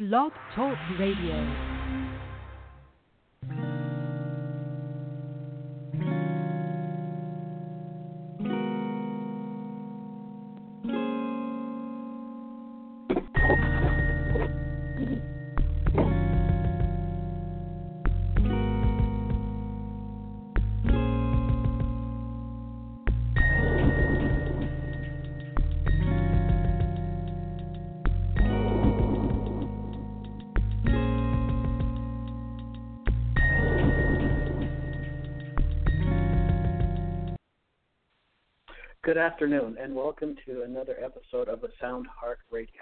Blog Talk Radio. Good afternoon, and welcome to another episode of the Sound Heart Radio.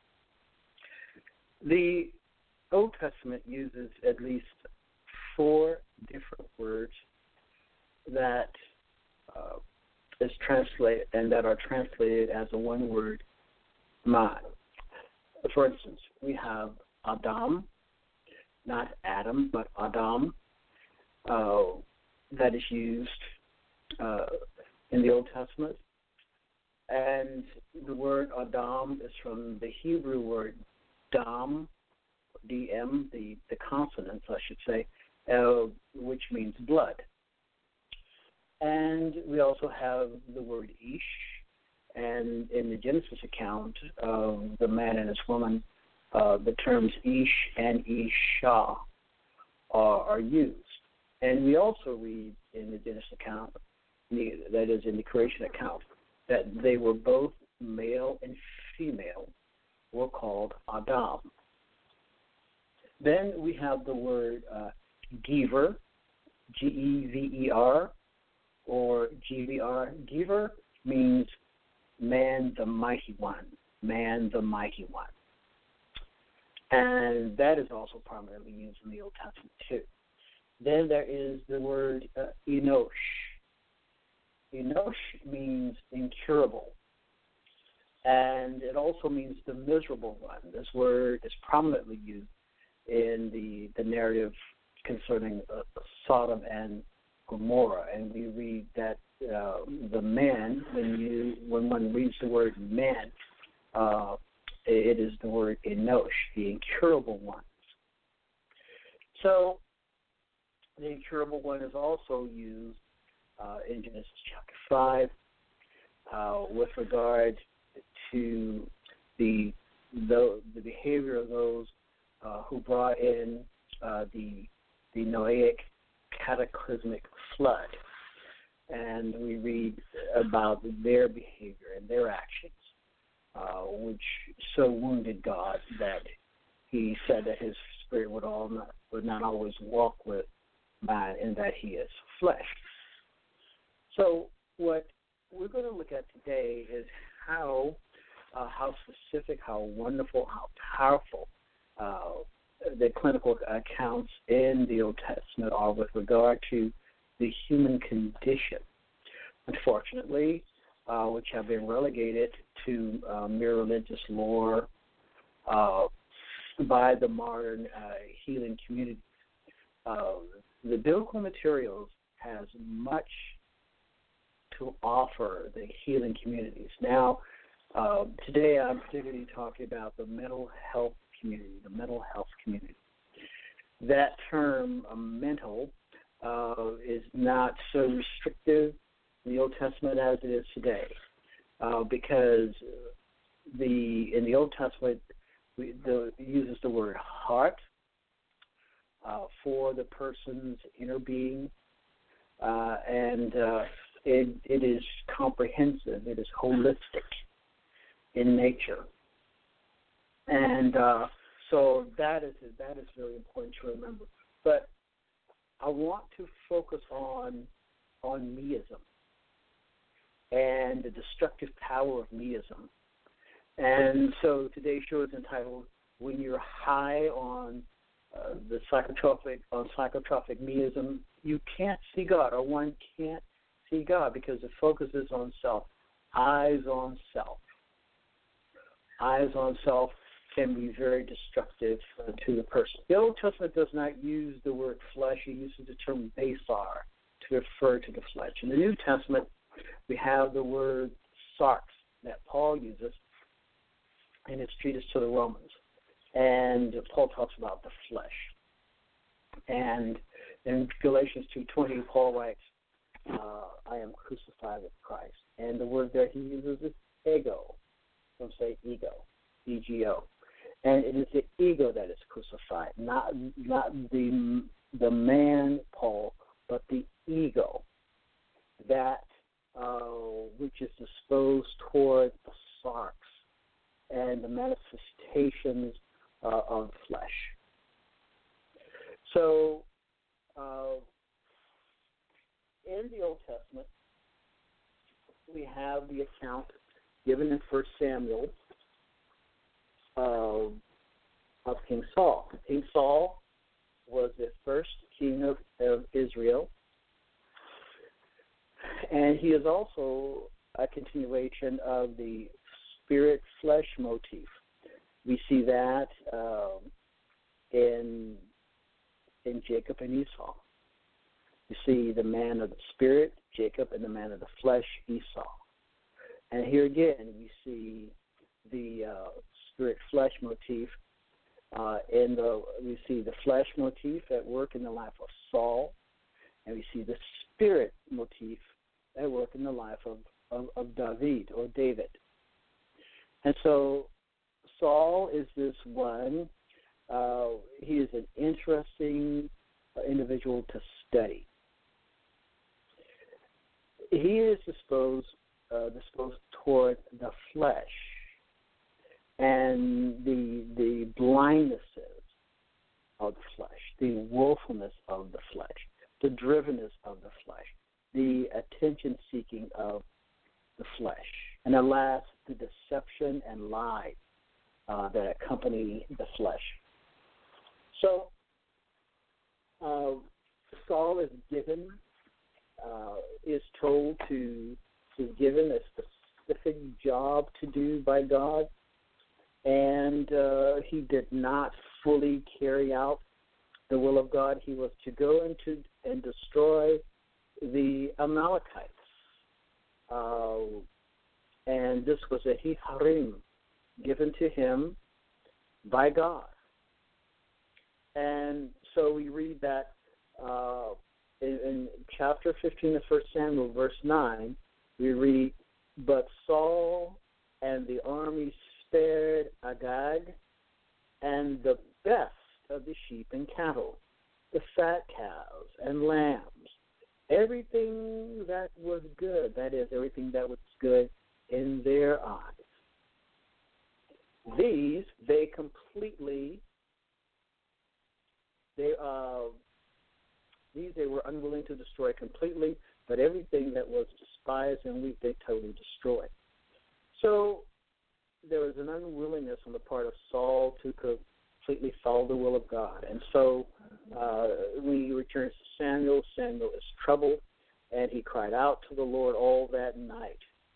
The Old Testament uses at least 4 different words that is translated and that are translated as a one-word man. For instance, we have Adam, not Adam, but Adam, that is used in the Old Testament. And the word Adam is from the Hebrew word dam, D-M, the consonants, I should say, which means blood. And we also have the word Ish, and in the Genesis account of the man and his woman, the terms Ish and Isha are used. And we also read in the Genesis account, that is in the creation account, that they were both male and female, were called Adam. Then we have the word Gever, G-E-V-E-R, or G-V-R. Gever means man the mighty one, man the mighty one. And that is also primarily used in the Old Testament too. Then there is the word Enosh. Enosh means incurable, and it also means the miserable one. This word is prominently used in the narrative concerning Sodom and Gomorrah, and we read that the man, when one reads the word man, it is the word Enosh, the incurable ones. So the incurable one is also used in Genesis chapter 5, with regard to the behavior of those who brought in the Noahic cataclysmic flood, and we read about their behavior and their actions, which so wounded God that He said that His Spirit would not always walk with man, and that He is flesh. So what we're going to look at today is how specific, how wonderful, how powerful the clinical accounts in the Old Testament are with regard to the human condition. Unfortunately, which have been relegated to mere religious lore by the modern healing community. The biblical materials has much to offer the healing communities. Now, today I'm particularly talking about the mental health community, That term, mental, is not so restrictive in the Old Testament as it is today, because in the Old Testament it uses the word heart for the person's inner being, and it is comprehensive. It is holistic in nature, and so that is very important to remember. But I want to focus on meism and the destructive power of meism. And so today's show is entitled "When You're High on the psychotropic meism, You Can't See God," or one can't see God, because it focuses on self. Eyes on self. Eyes on self can be very destructive to the person. The Old Testament does not use the word flesh. It uses the term basar to refer to the flesh. In the New Testament, we have the word sarx that Paul uses in his treatise to the Romans. And Paul talks about the flesh. And in Galatians 2:20, Paul writes, I am crucified with Christ. And the word there he uses is ego. Some say ego, E-G-O. And it is the ego that is crucified, not the man, Paul, but the ego that which is disposed toward the sarx and the manifestations of the flesh. So, in the Old Testament, we have the account given in 1 Samuel of King Saul. King Saul was the first king of Israel, and he is also a continuation of the spirit-flesh motif. We see that in Jacob and Esau. You see the man of the spirit, Jacob, and the man of the flesh, Esau. And here again, we see the spirit-flesh motif. We see the flesh motif at work in the life of Saul, and we see the spirit motif at work in the life of David or David. And so Saul is this one. He is an interesting individual to study. He is disposed toward the flesh and the blindnesses of the flesh, the willfulness of the flesh, the drivenness of the flesh, the attention-seeking of the flesh, and at last, the deception and lie that accompany the flesh. So, Saul is given a specific job to do by God, and he did not fully carry out the will of God. He was to go into and destroy the Amalekites. And this was a hiharim given to him by God. And so we read that in chapter 15 of 1 Samuel, verse 9, we read, but Saul and the army spared Agag and the best of the sheep and cattle, the fat cows and lambs, everything that was good, that is, everything that was good in their eyes. These they were unwilling to destroy completely, but everything that was despised and weak they totally destroyed. So there was an unwillingness on the part of Saul to completely follow the will of God. And so we return to Samuel. Samuel is troubled, and he cried out to the Lord all that night.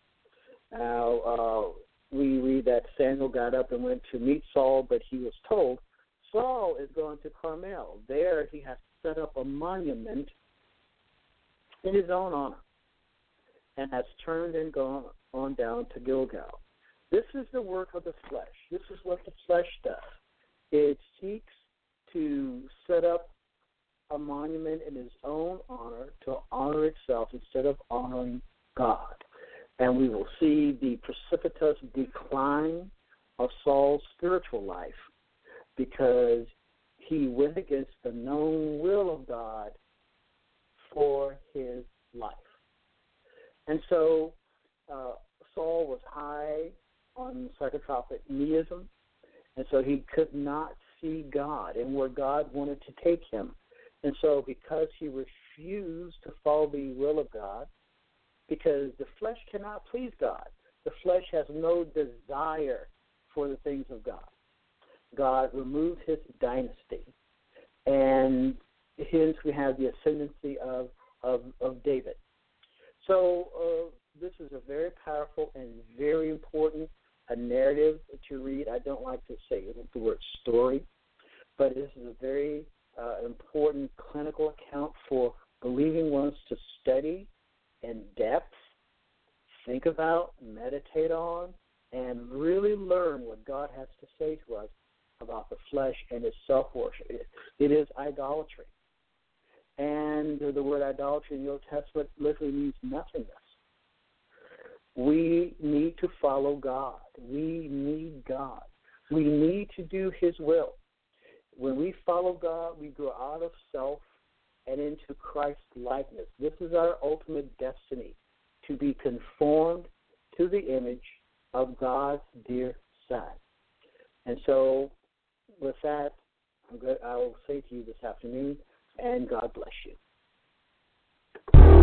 Now, we read that Samuel got up and went to meet Saul, but he was told, Saul is going to Carmel. There he has set up a monument in his own honor and has turned and gone on down to Gilgal. This is the work of the flesh. This is what the flesh does. It seeks to set up a monument in his own honor to honor itself instead of honoring God. And we will see the precipitous decline of Saul's spiritual life because he went against the known will of God for his life. And so Saul was high on psychotropic meism, and so he could not see God and where God wanted to take him. And so because he refused to follow the will of God, because the flesh cannot please God. The flesh has no desire for the things of God. God removed his dynasty, and hence we have the ascendancy of David. So this is a very powerful and very important narrative to read. I don't like to say the word story, but this is a very important clinical account for believing ones to study in depth, think about, meditate on, and really learn what God has to say to us about the and it's self-worship. It is idolatry. And the word idolatry in the Old Testament literally means nothingness. We need to follow God. We need God. We need to do His will. When we follow God, we grow out of self and into Christ's likeness. This is our ultimate destiny, to be conformed to the image of God's dear Son. And so, with that, I will say to you this afternoon, and God bless you.